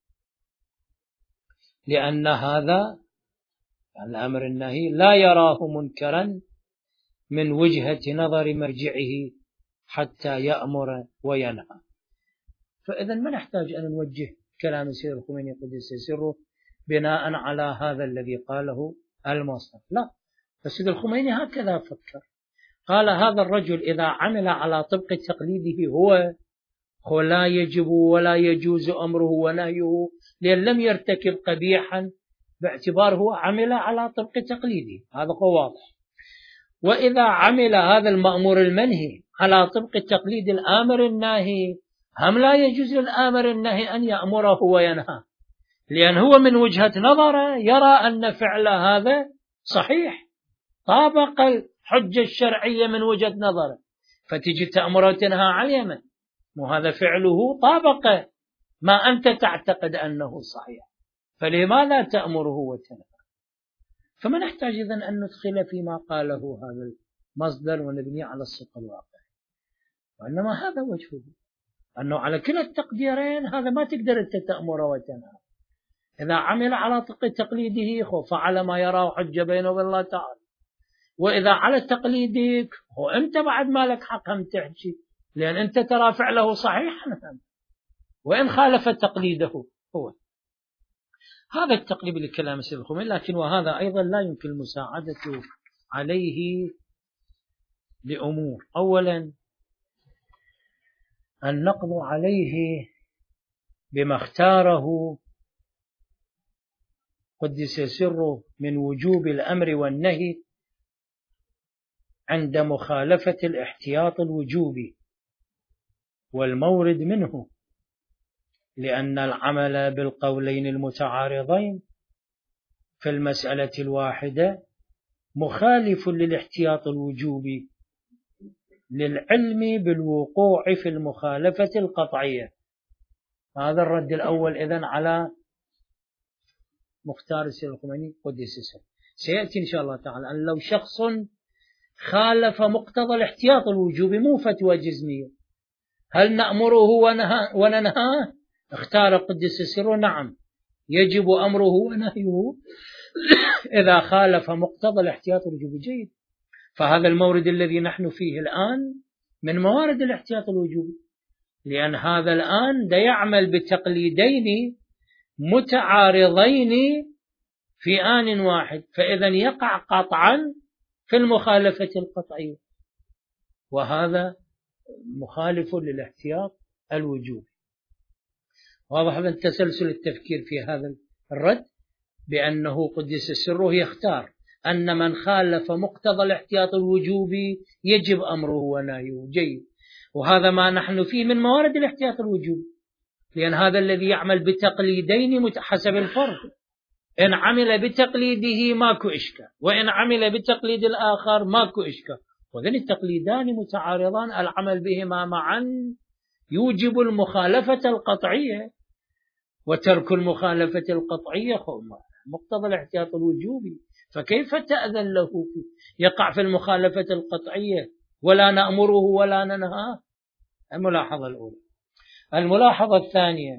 لأن هذا الأمر الناهي لا يراه منكرا من وجهة نظر مرجعه حتى يأمر وينهى. فإذا ما نحتاج أن نوجه كلام السيد الخميني قدس سره بناء على هذا الذي قاله المصدر، لا، السيد الخميني هكذا فكر، قال هذا الرجل إذا عمل على طبق تقليده هو لا يجب ولا يجوز أمره ونهيه، لأن لم يرتكب قبيحا باعتباره عمل على طبق تقليده، هذا هو واضح. وإذا عمل هذا المأمور المنهي على طبق تقليد الآمر الناهي هم لا يجوز للآمر الناهي أن يأمره وينهى، لأن هو من وجهة نظره يرى أن فعل هذا صحيح، طابق الحجة الشرعية من وجهة نظره، فتجي تأمره وتنهى عليه، وهذا فعله طابق ما أنت تعتقد أنه صحيح، فلماذا تأمره وتنهى؟ فما نحتاج إذن أن ندخل فيما قاله هذا المصدر ونبني على الصدق الواقعي، وإنما هذا وجهه، أنه على كلا التقديرين هذا ما تقدر أنت تأمره وتنهى. إذا عمل على تقليده فعل ما يراه حجة بينه وبين الله تعالى، وإذا على تقليدك أنت بعد ما لك حق هم تحكي، لأن أنت ترى فعله صحيحا وإن خالف تقليده هو. هذا التقريب لكلام السيد الخميني، لكن وهذا أيضا لا يمكن المساعدة عليه لأمور. أولا النقض عليه بما اختاره قدس سره من وجوب الأمر والنهي عند مخالفة الاحتياط الوجوبي والمورد منه، لأن العمل بالقولين المتعارضين في المسألة الواحدة مخالف للاحتياط الوجوبي للعلم بالوقوع في المخالفة القطعية. هذا الرد الأول إذن على مختار السيد الخميني قدس سره. سيأتي إن شاء الله تعالى أن لو شخص خالف مقتضى الاحتياط الوجوبي مو فتوى جزمية، هل نأمره وننهاه؟ اختار قدس سره نعم، يجب أمره ونهيه إذا خالف مقتضى الاحتياط الوجوبي. جيد، فهذا المورد الذي نحن فيه الآن من موارد الاحتياط الوجوبي، لأن هذا الآن دا يعمل بتقليدين متعارضين في آن واحد، فإذا يقع قطعا في المخالفة القطعية، وهذا مخالف للاحتياط الوجوبي. واضح من تسلسل التفكير في هذا الرد بأنه قدس سره يختار أن من خالف مقتضى الاحتياط الوجوبي يجب أمره ونهيه. جيد، وهذا ما نحن فيه من موارد الاحتياط الوجوبي، لأن هذا الذي يعمل بتقليدين حسب الفرق، إن عمل بتقليده ماكو إشكال، وإن عمل بتقليد الآخر ماكو إشكال، وذن التقليدان متعارضان العمل بهما معا يوجب المخالفة القطعية، وترك المخالفة القطعية مقتضى الاحتياط الوجوبي، فكيف تأذن له يقع في المخالفة القطعية ولا نأمره ولا ننهاه؟ الملاحظة الأولى. الملاحظة الثانية: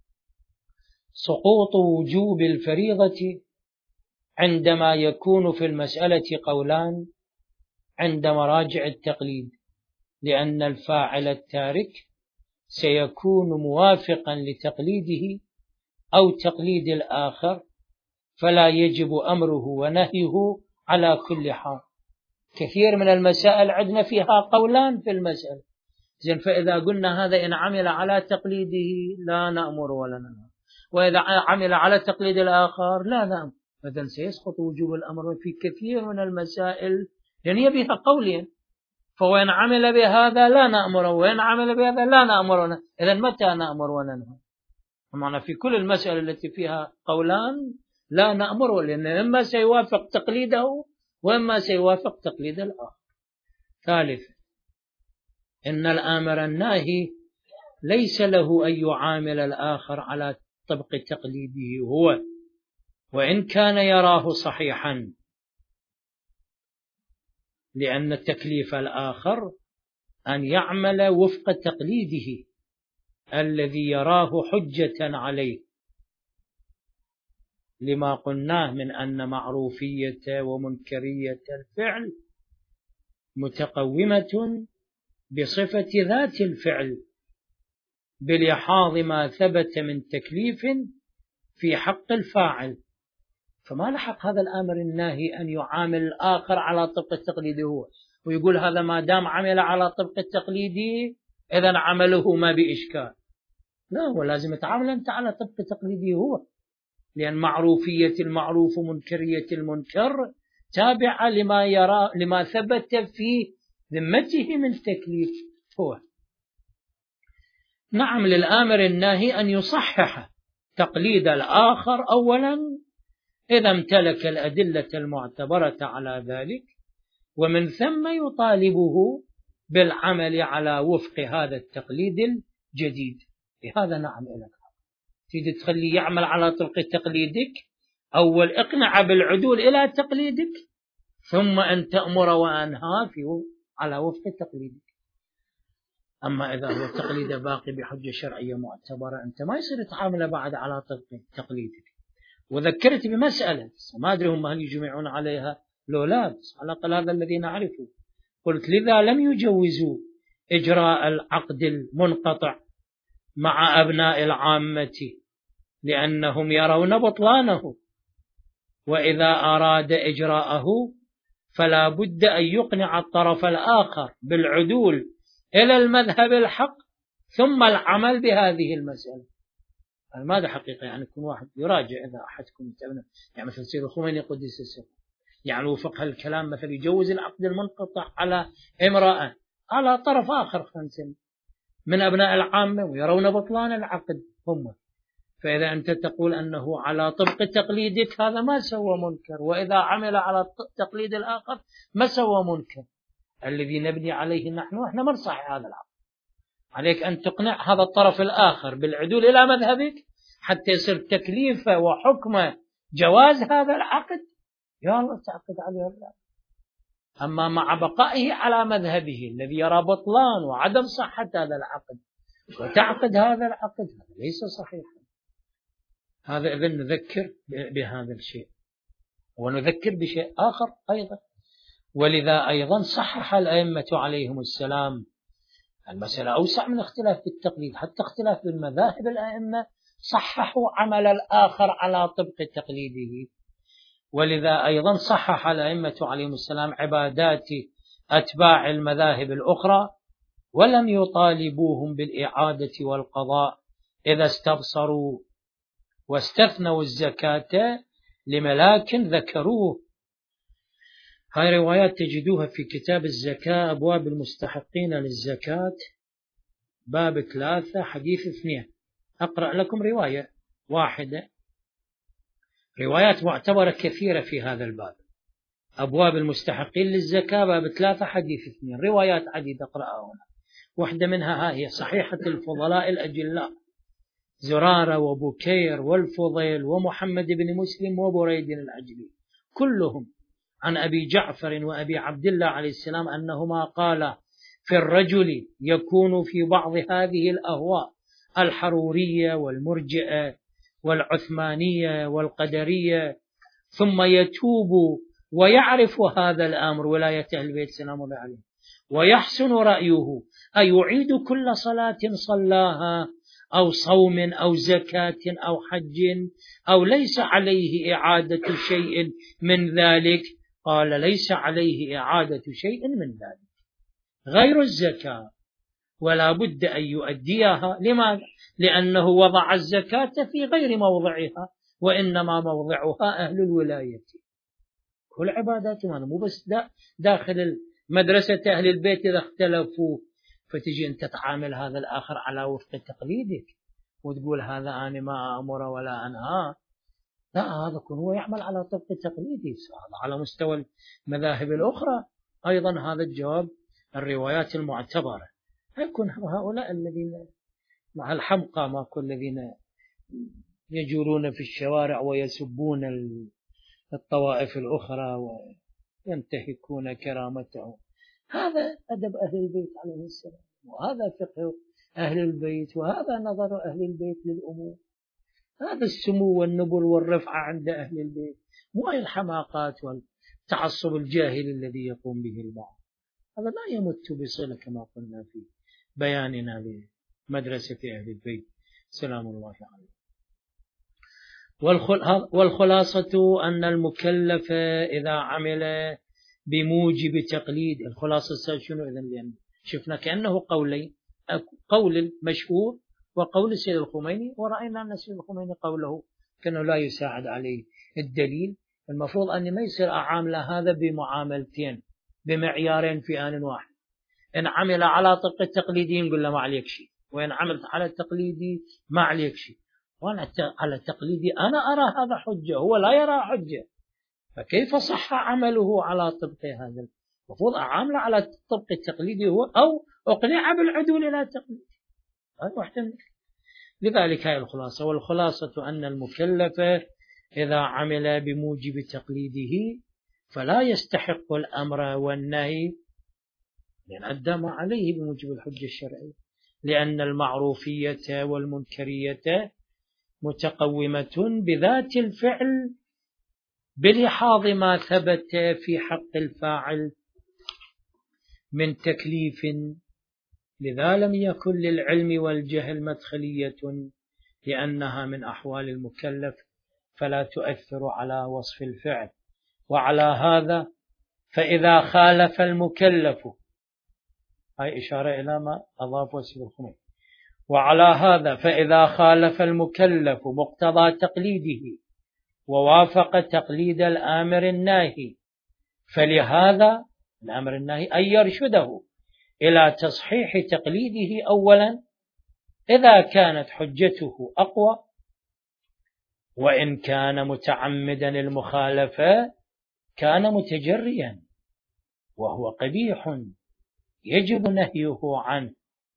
سقوط وجوب الفريضة عندما يكون في المسألة قولان عند مراجع التقليد، لأن الفاعل التارك سيكون موافقا لتقليده أو تقليد الآخر، فلا يجب أمره ونهيه على كل حال. كثير من المسائل عندنا فيها قولان في المسألة، فإذا قلنا هذا إن عمل على تقليده لا نأمر ولا ننهى، وإذا عمل على تقليد الآخر لا نأمر، إذن سيسقط وجوب الأمر في كثير من المسائل لأن هي بها قولين، فوين عمل بهذا لا نأمر وين عمل بهذا لا نأمر، إذن متى نأمر وننهى؟ معنى في كل المسألة التي فيها قولان لا نأمر، لأن إما سيوافق تقليده وإما سيوافق تقليد الآخر. ثالثا: إن الآمر الناهي ليس له أن يعامل الآخر على طبق تقليده هو، وإن كان يراه صحيحا، لأن تكليف الآخر أن يعمل وفق تقليده الذي يراه حجة عليه، لما قلناه من أن معروفية ومنكرية الفعل متقومة بصفة ذات الفعل بلحاظ ما ثبت من تكليف في حق الفاعل، فما لحق هذا الآمر الناهي أن يعامل الآخر على طبق التقليد هو، ويقول هذا ما دام عمل على طبق التقليد إذن عمله ما بإشكال. لا، هو لازم يتعامل أنت على طبق تقليده هو، لأن معروفية المعروف ومنكرية المنكر تابعة لما ثبت في ذمته من تكليف هو. نعم، للآمر الناهي أن يصحح تقليد الآخر أولا إذا امتلك الأدلة المعتبرة على ذلك، ومن ثم يطالبه بالعمل على وفق هذا التقليد الجديد. لهذا نعم لك تريد تخليه يعمل على طبق تقليدك، أول اقنع بالعدول إلى تقليدك، ثم أن تأمر وأنهى على وفق تقليدك. أما إذا هو تقليد باقي بحجة شرعية معتبرة، أنت ما يصير تعامل بعد على طبق تقليدك. وذكرت بمسألة ما أدري هم هل يجمعون عليها لو لا، بس على الأقل هذا الذي نعرفه. قلت: لذا لم يجوزوا إجراء العقد المنقطع مع أبناء العامة لأنهم يرون بطلانه، وإذا أراد إجراءه فلا بد أن يقنع الطرف الآخر بالعدول إلى المذهب الحق ثم العمل بهذه المسألة. ماذا حقيقة؟ يعني يكون واحد يراجع، إذا أحدكم يعني مثل سيد الخميني قدس السر يعني وفق هالكلام، مثل يجوز العقد المنقطع على امرأة على طرف آخر خمسين من أبناء العامة ويرون بطلان العقد هم، فإذا أنت تقول أنه على طبق تقليدك هذا ما سوى منكر، وإذا عمل على تقليد الآخر ما سوى منكر. الذي نبني عليه نحن إحنا ما نصحح هذا العقد، عليك أن تقنع هذا الطرف الآخر بالعدول إلى مذهبك حتى يصير تكليفه وحكمه جواز هذا العقد، يا الله تعقد عليه الله. أما مع بقائه على مذهبه الذي يرى بطلان وعدم صحة هذا العقد وتعقد هذا العقد، هذا ليس صحيحا. هذا إذن نذكر بهذا الشيء، ونذكر بشيء آخر أيضا. ولذا أيضا صحح الأئمة عليهم السلام، المسألة أوسع من اختلاف التقليد، حتى اختلاف المذاهب الأئمة صححوا عمل الآخر على طبق تقليده. ولذا أيضا صحح الأئمة عليهم السلام عبادات أتباع المذاهب الأخرى، ولم يطالبوهم بالإعادة والقضاء إذا استبصروا، واستثنوا الزكاة لملاك ذكروه. هاي روايات تجدوها في كتاب الزكاة، أبواب المستحقين للزكاة، باب 3 حديث 2. أقرأ لكم رواية واحدة، روايات معتبرة كثيرة في هذا الباب، أبواب المستحقين للزكاة باب 3 حديث 2، روايات عديدة أقرأها هنا. واحدة منها هي صحيحة الفضلاء الأجلاء، زرارة وبكير والفضيل ومحمد بن مسلم وبريد العجلي، كلهم عن أبي جعفر وأبي عبد الله عليه السلام أنهما قال في الرجل يكون في بعض هذه الأهواء الحرورية والمرجئة والعثمانية والقدرية، ثم يتوب ويعرف هذا الأمر ولاية أهل البيت سلام الله عليه، ويحسن رأيه أيعيد كل صلاة صلاها أو صوم أو زكاة أو حج أو ليس عليه إعادة شيء من ذلك؟ قال ليس عليه إعادة شيء من ذلك غير الزكاة، ولا بد أن يؤديها. لماذا؟ لأنه وضع الزكاة في غير موضعها، وإنما موضعها أهل الولاية. كل عباداتهم، مو بس داخل مدرسة أهل البيت إذا اختلفوا فتجي أنت تعامل هذا الآخر على وفق تقليدك وتقول هذا أنا ما أمر ولا أنهى. لا، هذا هو يعمل على طبق تقليدي. على مستوى المذاهب الأخرى أيضا هذا الجواب الروايات المعتبرة. يكون هؤلاء الذين مع الحمقى ما كل الذين يجولون في الشوارع ويسبون الطوائف الأخرى وينتهكون كرامته، هذا أدب أهل البيت عليه السلام، وهذا فقه أهل البيت، وهذا نظر أهل البيت للأمور، هذا السمو والنبل والرفعة عند أهل البيت، مو أي الحماقات والتعصب الجاهل الذي يقوم به البعض. هذا لا يمت بصلة كما قلنا في بياننا لمدرسة أهل البيت سلام الله عليه. والخلاصة أن المكلف إذا عمل بموجب تقليد، الخلاصة شنو إذن؟ لأن شفنا كأنه قولين، قول المشهور وقول السيد الخميني، ورأينا أن السيد الخميني قوله كأنه لا يساعد عليه الدليل. المفروض أن ما يصير أعامل هذا بمعاملتين بمعيارين في آن واحد. إن عمل على طبق التقليدي نقول له ما عليك شيء، وإن عملت على التقليدي ما عليك شيء. وأنا على التقليدي أنا أرى هذا حجة، هو لا يرى حجة، فكيف صح عمله على طبق هذا؟ المفروض أعامله على طبق التقليدي هو، أو أقنع بالعدول إلى التقليد. لذلك هي الخلاصة. والخلاصة أن المكلف إذا عمل بموجب تقليده فلا يستحق الأمر والنهي، لأن أدى ما عليه بموجب الحجة الشرعية، لأن المعروفية والمنكرية متقومة بذات الفعل بلحاظ ما ثبت في حق الفاعل من تكليف، لذا لم يكن للعلم والجهل مدخلية لأنها من أحوال المكلف فلا تؤثر على وصف الفعل. وعلى هذا فإذا خالف المكلف، هاي إشارة إلى ما أضاف السيد الخميني، وعلى هذا فإذا خالف المكلف مقتضى تقليده ووافق تقليد الآمر الناهي، فلهذا الآمر الناهي أن يرشده إلى تصحيح تقليده أولا إذا كانت حجته أقوى، وإن كان متعمدا المخالفة كان متجريا وهو قبيح يجب نهيه عنه،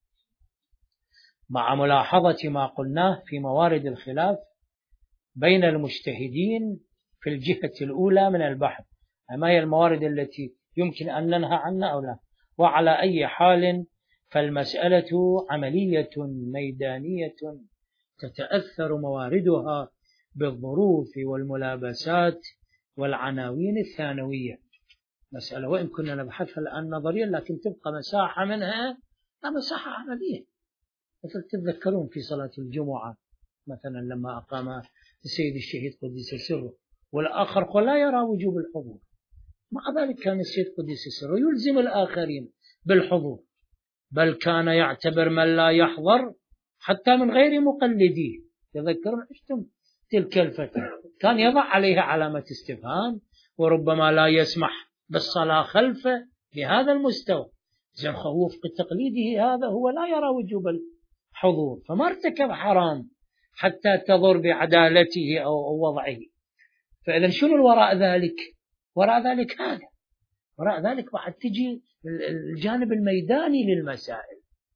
مع ملاحظة ما قلناه في موارد الخلاف بين المجتهدين في الجهة الأولى من البحث، ما هي الموارد التي يمكن أن ننهى عنها أو لا. وعلى أي حال فالمسألة عملية ميدانية تتأثر مواردها بالظروف والملابسات والعناوين الثانوية. مسألة وإن كنا نبحثها الآن نظريا لكن تبقى مساحة منها مساحة عملية. مثل تتذكرون في صلاة الجمعة مثلا لما أقام السيد الشهيد قدس سره والآخر قال لا يرى وجوب الحضور، مع ذلك كان السيد قدس سره يلزم الآخرين بالحضور، بل كان يعتبر من لا يحضر حتى من غير مقلديه. تذكرون عشتم تلك الفترة كان يضع عليها علامة استفهام، وربما لا يسمح بالصلاة خلفه بهذا المستوى. زين خوف بتقليده هذا هو لا يرى وجوب الحضور، فما ارتكب حرام حتى تضر بعدالته أو وضعه. فإذا شنو الوراء ذلك؟ وراء ذلك هذا، وراء ذلك بعد تجي الجانب الميداني للمسائل.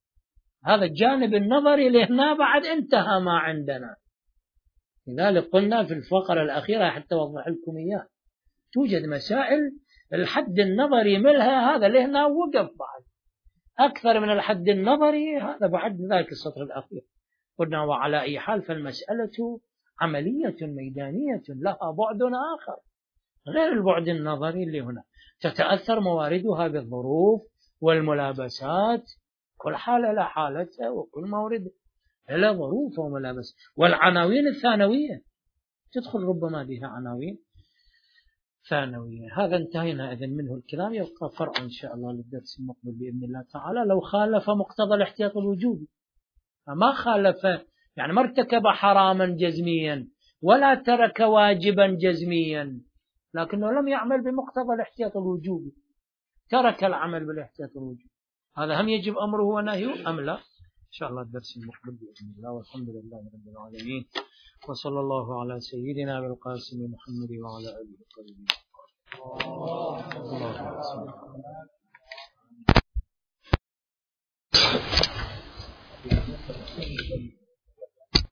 هذا الجانب النظري لهنا بعد انتهى ما عندنا. لذلك قلنا في الفقرة الأخيرة حتى أوضح لكم إياه، توجد مسائل الحد النظري منها هذا لهنا وقف بعد أكثر من الحد النظري، هذا بعد ذاك السطر الأخير. قلنا وعلى أي حال فالمسألة عملية ميدانية لها بعد آخر غير البعد النظري اللي هنا، تتأثر مواردها بالظروف والملابسات، كل حالة لا حالتها وكل مورد له ظروف وملابس. والعناوين الثانوية تدخل ربما بها عناوين ثانوية. هذا انتهينا إذن منه الكلام، يبقى فرع إن شاء الله للدرس المقبل بإذن الله تعالى. لو خالف مقتضى الاحتياط الوجوبي، فما خالف يعني ما ارتكب حراما جزميا ولا ترك واجبا جزميا، لكنه لم يعمل بمقتضى الاحتياط الوجوبي، ترك العمل بالاحتياط الوجوبي، هذا هم يجب أمره ونهيه أم لا؟ إن شاء الله الدرس المقبل بإذن الله. والحمد لله رب العالمين، وصلى الله على سيدنا بالقاسم محمد وعلى آله وصحبه.